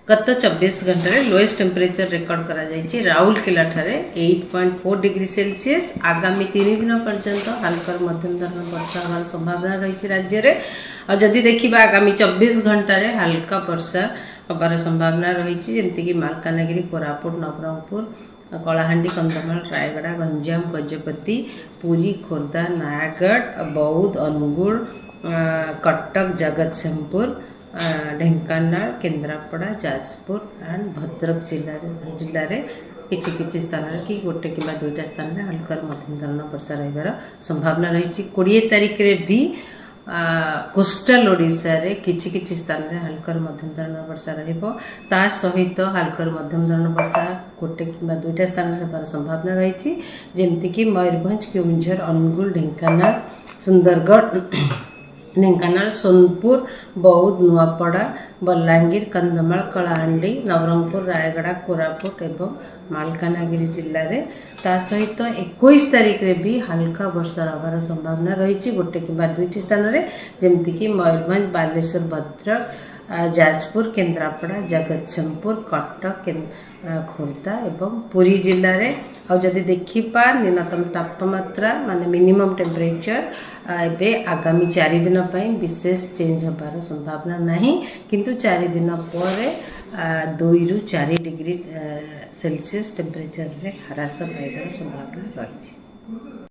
गत 24 घंटे lowest temperature record करा जायछि राउरकेला ठारे 8.4 डिग्री सेल्सियस। आगामी 3 दिन पर्यंत हल्का मध्यम धरण वर्षा होवार संभावना रही राज्य में। और जदि देखिबा आगामी 24 घंटा हल्का वर्षा होबार संभावना रही जमीक मालकानगिरी, कोरापुट, नवरंगपुर, कलाहांडी, कंधमाल, रायगड़ा, गंजाम, गजपति, पुरी, खोर्धा, नयागढ़, बौद्ध, अनुगुल, कटक, जगतसिंहपुर, ढेंकानाल, केन्द्रापड़ा, जाजपुर एंड भद्रक जिले में किछि स्थान कि गोटे कि दुईटा स्थान में हल्का मध्यम धरण वर्षा रही संभावना रही। 20 तारिख में भी कोस्टल ओडिशा रे किछि स्थान में हल्का मध्यम धरण वर्षा ता सहित हल्का मध्यम धरण वर्षा गोटे कि दुईटा स्थान में होबार संभावना रही जमीक मयूरभंज, केउंझर, अनुगुल, ढेंकानाल, सुंदरगढ़, ढेंकानाल, सोनपुर, बौद्ध, नुआपड़ा, बलांगीर, कंधमाल, कलाहांडी, नवरंगपुर, रायगड़ा, कोरापुट एवं मालकानगिरी जिले में ता सहित 21 तारिख रे भी हल्का वर्षा होबार संभावना रही गोटे कि दुईटी स्थान में जमीक मयूरभंज, बालेश्वर, भद्रक, जाजपुर, केन्द्रापड़ा, जगतसिंहपुर, कटक, खोर्धा एवं पुरी जिले में। और जदि देखिपा न्यूनतम तापमात्रा माने मिनिमम टेम्परेचर एबे आगामी 4 दिन विशेष चेंज होबार संभावना नहीं, किंतु 4 दिन पर 2 ରୁ 4 डिग्री सेल्सियस टेम्परेचर रे ह्रास पाइबार संभावना रही।